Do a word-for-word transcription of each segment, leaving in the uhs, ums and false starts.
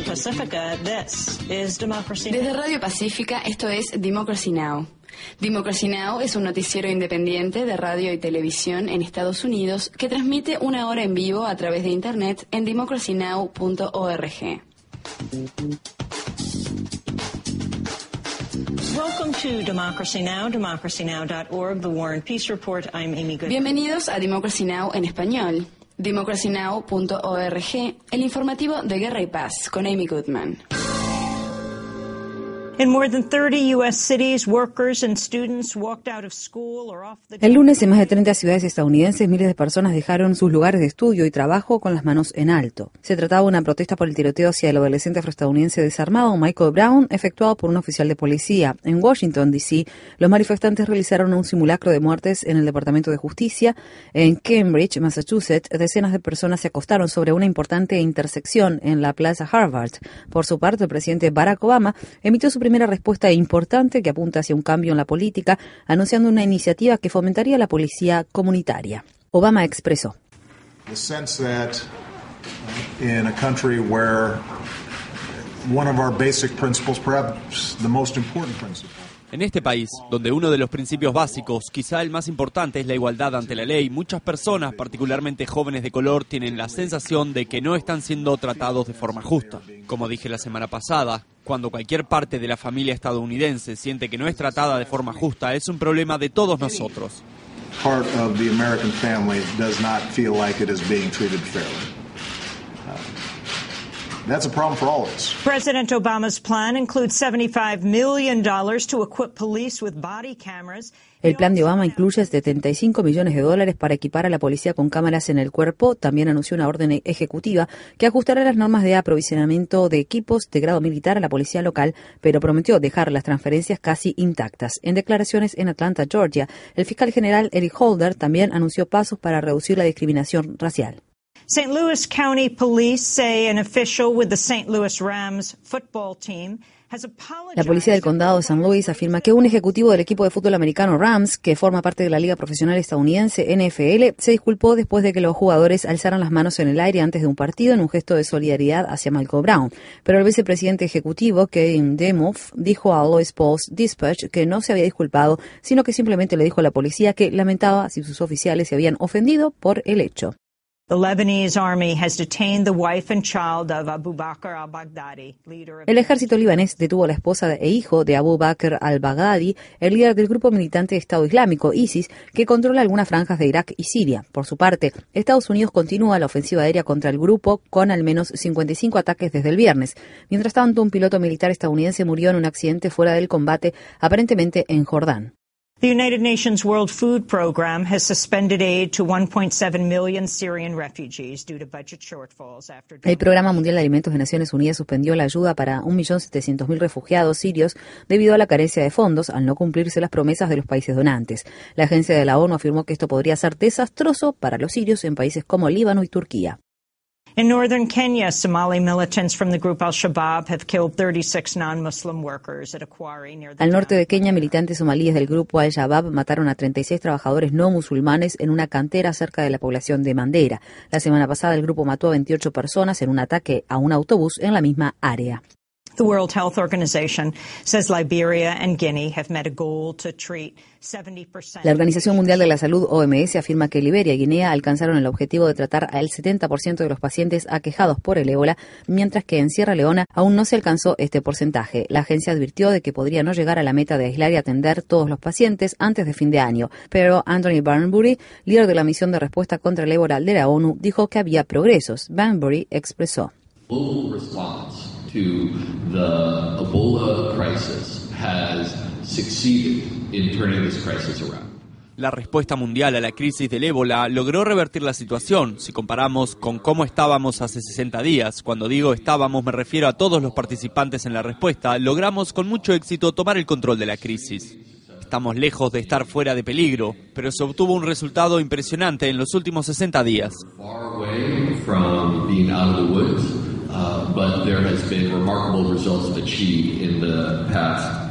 Pacifica, this is Democracy Now! Desde Radio Pacífica, esto es Democracy Now! Democracy Now! Es un noticiero independiente de radio y televisión en Estados Unidos que transmite una hora en vivo a través de Internet en democracy now punto org. Welcome to Democracy Now!, democracy now dot org, the War and Peace Report. I'm Amy Goodman. Bienvenidos a Democracy Now! En español. democracy now punto org, el informativo de Guerra y Paz, con Amy Goodman. In more than thirty U S cities, workers and students walked out of school or off the... El lunes, en más de treinta ciudades estadounidenses, miles de personas dejaron sus lugares de estudio y trabajo con las manos en alto. Se trataba de una protesta por el tiroteo hacia el adolescente afroestadounidense desarmado Michael Brown, efectuado por un oficial de policía. En Washington, D C, los manifestantes realizaron un simulacro de muertes en el Departamento de Justicia. En Cambridge, Massachusetts, decenas de personas se acostaron sobre una importante intersección en la Plaza Harvard. Por su parte, el presidente Barack Obama emitió su primera respuesta importante que apunta hacia un cambio en la política, anunciando una iniciativa que fomentaría la policía comunitaria. Obama expresó: The sense that in a country where one of our basic principles, perhaps the most important principle, En este país, donde uno de los principios básicos, quizá el más importante, es la igualdad ante la ley, muchas personas, particularmente jóvenes de color, tienen la sensación de que no están siendo tratados de forma justa. Como dije la semana pasada, cuando cualquier parte de la familia estadounidense siente que no es tratada de forma justa, es un problema de todos nosotros. part of the American family does not feel like it is being treated fairly. That's a problem for all of us. President Obama's plan includes seventy-five million dollars to equip police with body cameras. El plan de Obama incluye setenta y cinco millones de dólares para equipar a la policía con cámaras en el cuerpo. También anunció una orden ejecutiva que ajustará las normas de aprovisionamiento de equipos de grado militar a la policía local, pero prometió dejar las transferencias casi intactas. En declaraciones en Atlanta, Georgia, el fiscal general Eric Holder también anunció pasos para reducir la discriminación racial. Saint Louis County Police say an official with the Saint Louis Rams football team has apologized. La policía del condado de San Luis afirma que un ejecutivo del equipo de fútbol americano Rams, que forma parte de la Liga Profesional Estadounidense N F L, se disculpó después de que los jugadores alzaran las manos en el aire antes de un partido en un gesto de solidaridad hacia Michael Brown. Pero el vicepresidente ejecutivo, Kevin Demuth, dijo a Louis Post-Dispatch que no se había disculpado, sino que simplemente le dijo a la policía que lamentaba si sus oficiales se habían ofendido por el hecho. The Lebanese army has detained the wife and child of Abu Bakr al-Baghdadi, leader of... El ejército libanés detuvo a la esposa e hijo de Abu Bakr al-Baghdadi, el líder del grupo militante de Estado Islámico, ISIS, que controla algunas franjas de Irak y Siria. Por su parte, Estados Unidos continúa la ofensiva aérea contra el grupo con al menos cincuenta y cinco ataques desde el viernes. Mientras tanto, un piloto militar estadounidense murió en un accidente fuera del combate, aparentemente en Jordán. The United Nations World Food Program has suspended aid to one point seven million Syrian refugees due to budget shortfalls after... El Programa Mundial de Alimentos de Naciones Unidas suspendió la ayuda para un millón setecientos mil refugiados sirios debido a la carencia de fondos al no cumplirse las promesas de los países donantes. La agencia de la ONU afirmó que esto podría ser desastroso para los sirios en países como Líbano y Turquía. In northern Kenya, Somali militants from the group Al-Shabaab have killed thirty-six non-Muslim workers at a quarry near the... Al norte de Kenia, militantes somalíes del grupo Al-Shabaab mataron a treinta y seis trabajadores no musulmanes en una cantera cerca de la población de Mandera. La semana pasada, el grupo mató a veintiocho personas en un ataque a un autobús en la misma área. The World Health Organization says Liberia and Guinea have met a goal to treat seventy percent. La Organización Mundial de la Salud, O M S, afirma que Liberia y Guinea alcanzaron el objetivo de tratar al setenta por ciento de los pacientes aquejados por el ébola, mientras que en Sierra Leona aún no se alcanzó este porcentaje. La agencia advirtió de que podría no llegar a la meta de aislar y atender todos los pacientes antes de fin de año. Pero Anthony Barnbury, líder de la misión de respuesta contra el ébola de la ONU, dijo que había progresos. Barnbury expresó: to the Ebola crisis has succeeded in turning this crisis around. La respuesta mundial a la crisis del ébola logró revertir la situación, si comparamos con cómo estábamos hace sesenta días. Cuando digo estábamos, me refiero a todos los participantes en la respuesta. Logramos con mucho éxito tomar el control de la crisis. Estamos lejos de estar fuera de peligro, pero se obtuvo un resultado impresionante en los últimos sesenta días. Uh, but there has been remarkable results achieved in the past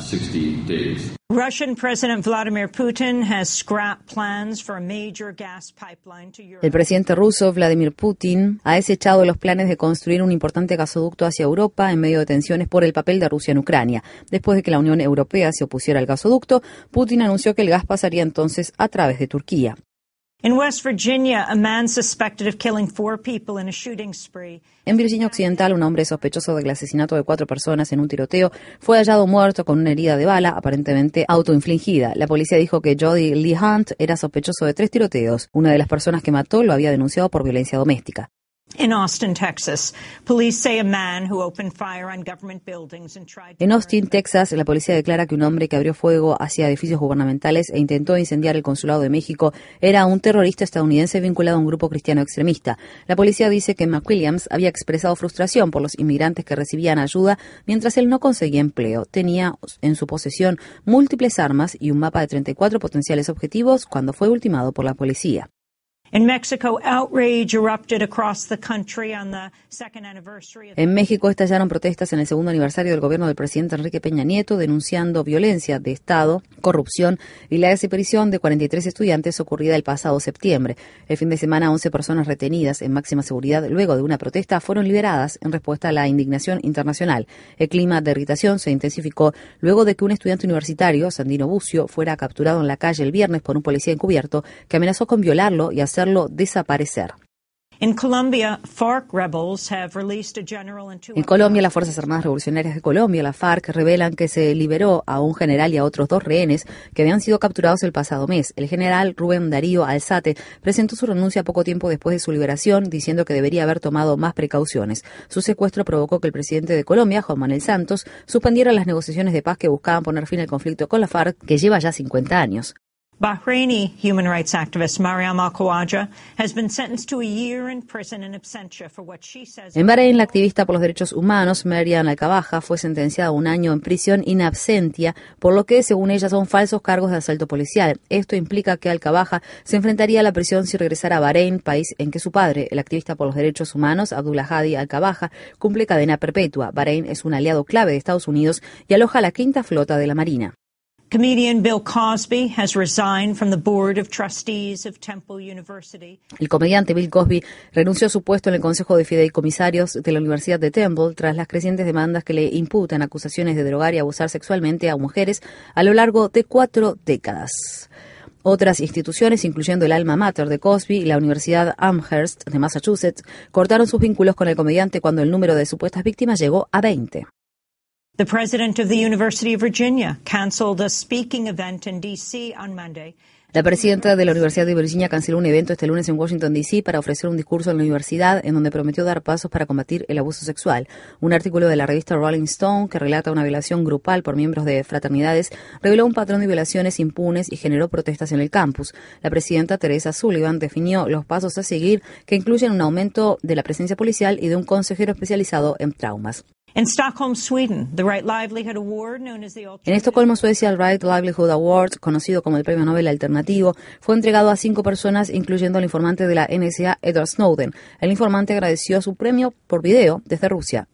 sixty days. Russian President Vladimir Putin has scrapped plans for a major gas pipeline to Europe. El presidente ruso Vladimir Putin ha desechado los planes de construir un importante gasoducto hacia Europa en medio de tensiones por el papel de Rusia en Ucrania. Después de que la Unión Europea se opusiera al gasoducto, Putin anunció que el gas pasaría entonces a través de Turquía. In West Virginia, a man suspected of killing four people in a shooting spree. En Virginia Occidental, un hombre sospechoso del asesinato de cuatro personas en un tiroteo fue hallado muerto con una herida de bala, aparentemente autoinfligida. La policía dijo que Jody Lee Hunt era sospechoso de tres tiroteos. Una de las personas que mató lo había denunciado por violencia doméstica. In Austin, Texas, police say a man who opened fire on government buildings and tried to En Austin, Texas, la policía declara que un hombre que abrió fuego hacia edificios gubernamentales e intentó incendiar el consulado de México era un terrorista estadounidense vinculado a un grupo cristiano extremista. La policía dice que McWilliams había expresado frustración por los inmigrantes que recibían ayuda mientras él no conseguía empleo. Tenía en su posesión múltiples armas y un mapa de treinta y cuatro potenciales objetivos cuando fue ultimado por la policía. In Mexico, outrage erupted across the country on the second anniversary of En México estallaron protestas en el segundo aniversario del gobierno del presidente Enrique Peña Nieto denunciando violencia de Estado, corrupción y la desaparición de cuarenta y tres estudiantes ocurrida el pasado septiembre. El fin de semana, once personas retenidas en máxima seguridad luego de una protesta fueron liberadas en respuesta a la indignación internacional. El clima de irritación se intensificó luego de que un estudiante universitario, Sandino Bucio, fuera capturado en la calle el viernes por un policía encubierto que amenazó con violarlo y hacer hacerlo desaparecer. In Colombia, FARC rebels have released a general and two En Colombia, las Fuerzas Armadas Revolucionarias de Colombia, la FARC, revelan que se liberó a un general y a otros dos rehenes que habían sido capturados el pasado mes. El general Rubén Darío Alzate presentó su renuncia poco tiempo después de su liberación, diciendo que debería haber tomado más precauciones. Su secuestro provocó que el presidente de Colombia, Juan Manuel Santos, suspendiera las negociaciones de paz que buscaban poner fin al conflicto con la FARC, que lleva ya cincuenta años. Bahraini human rights activist Mariam Al-Khawaja has been sentenced to a year in prison in absentia for what she says. En Bahrein, la activista por los derechos humanos Mariam Al-Khawaja fue sentenciada a un año en prisión in absentia, por lo que, según ella, son falsos cargos de asalto policial. Esto implica que Al-Khawaja se enfrentaría a la prisión si regresara a Bahrein, país en que su padre, el activista por los derechos humanos Abdullah Hadi Al-Khawaja, cumple cadena perpetua. Bahrein es un aliado clave de Estados Unidos y aloja la quinta flota de la Marina. Comedian Bill Cosby has resigned from the Board of Trustees of Temple University. El comediante Bill Cosby renunció a su puesto en el Consejo de Fideicomisarios de la Universidad de Temple tras las crecientes demandas que le imputan acusaciones de drogar y abusar sexualmente a mujeres a lo largo de cuatro décadas. Otras instituciones, incluyendo el alma mater de Cosby y la Universidad Amherst de Massachusetts, cortaron sus vínculos con el comediante cuando el número de supuestas víctimas llegó a veinte. The president of the University of Virginia canceled a speaking event in D C on Monday. La presidenta de la Universidad de Virginia canceló un evento este lunes en Washington, D C para ofrecer un discurso en la universidad en donde prometió dar pasos para combatir el abuso sexual. Un artículo de la revista Rolling Stone que relata una violación grupal por miembros de fraternidades reveló un patrón de violaciones impunes y generó protestas en el campus. La presidenta Teresa Sullivan definió los pasos a seguir, que incluyen un aumento de la presencia policial y de un consejero especializado en traumas. In Stockholm, Sweden, the Right Livelihood Award, known as the En Estocolmo, Suecia, el Right Livelihood Award, conocido como el Premio Nobel Alternativo, fue entregado a cinco personas, incluyendo al informante de la N S A, Edward Snowden. El informante agradeció su premio por video desde Rusia.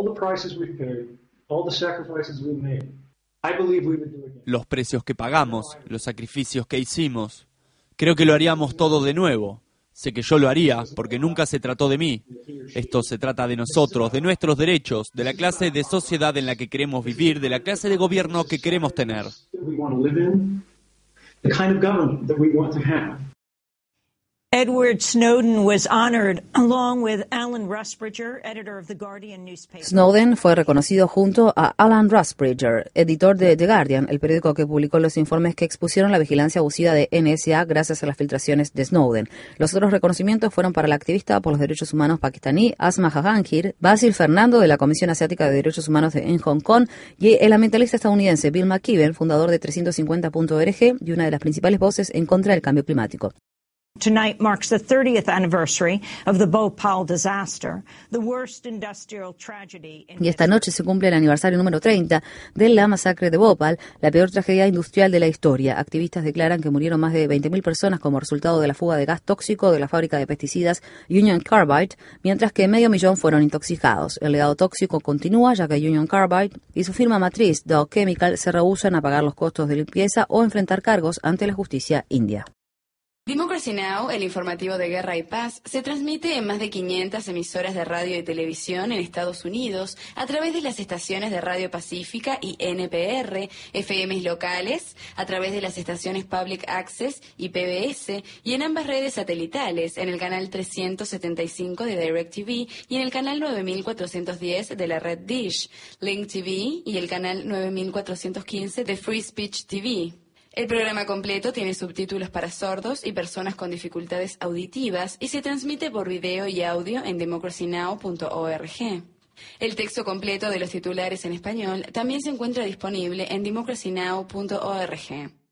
Los precios que pagamos, los sacrificios que hicimos. Creo que lo haríamos todo de nuevo. Sé que yo lo haría, porque nunca se trató de mí. Esto se trata de nosotros, de nuestros derechos, de la clase de sociedad en la que queremos vivir, de la clase de gobierno que queremos tener. Edward Snowden was honored along with Alan Rusbridger, editor of The Guardian newspaper. Snowden fue reconocido junto a Alan Rusbridger, editor de The Guardian, el periódico que publicó los informes que expusieron la vigilancia abusiva de N S A gracias a las filtraciones de Snowden. Los otros reconocimientos fueron para la activista por los derechos humanos pakistaní Asma Jahangir, Basil Fernando de la Comisión Asiática de Derechos Humanos en Hong Kong y el ambientalista estadounidense Bill McKibben, fundador de trescientos cincuenta punto org y una de las principales voces en contra del cambio climático. Tonight marks the thirtieth anniversary of the Bhopal disaster, the worst industrial tragedy in Y esta noche se cumple el aniversario número treinta de la masacre de Bhopal, la peor tragedia industrial de la historia. Activistas declaran que murieron más de veinte mil personas como resultado de la fuga de gas tóxico de la fábrica de pesticidas Union Carbide, mientras que medio millón fueron intoxicados. El legado tóxico continúa, ya que Union Carbide y su firma matriz Dow Chemical se rehúsan a pagar los costos de limpieza o enfrentar cargos ante la justicia india. Democracy Now!, el informativo de Guerra y Paz, se transmite en más de quinientas emisoras de radio y televisión en Estados Unidos a través de las estaciones de Radio Pacífica y N P R, F Ms locales, a través de las estaciones Public Access y P B S, y en ambas redes satelitales, en el canal trescientos setenta y cinco de DirecTV y en el canal nueve mil cuatrocientos diez de la red Dish, Link T V y el canal nueve mil cuatrocientos quince de Free Speech T V. El programa completo tiene subtítulos para sordos y personas con dificultades auditivas y se transmite por video y audio en democracy now punto org. El texto completo de los titulares en español también se encuentra disponible en democracy now punto org.